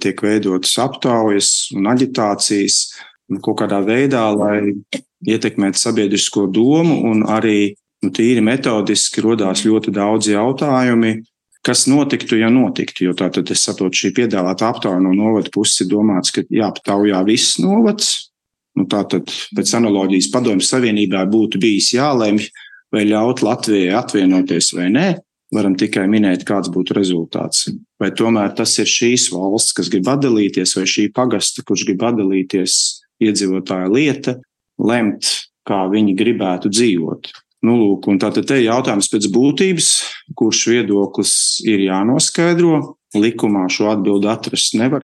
tiek veidotas aptaujas un aģitācijas kaut kādā veidā, lai ietekmētu sabiedrisko domu, un arī tīri metodiski rodās ļoti daudz jautājumi, kas notiktu, ja notiktu. Jo tātad es saprotu, šī piedāvāta aptauja no novada puses ir domāts, ka jāaptaujā viss novads. Tātad pēc analoģijas Padomju Savienībā būtu bijis jālemj, vai ļaut Latvijai atvienoties vai nē. Varam tikai minēt, kāds būtu rezultāts. Vai tomēr tas ir šīs valsts, kas grib atdalīties, vai šī pagasta, kurš grib atdalīties iedzīvotāja lieta, lemt, kā viņi gribētu dzīvot. Lūk, un tātad te jautājums pēc būtības, kurš viedoklis ir jānoskaidro. Likumā šo atbildi atrast nevar.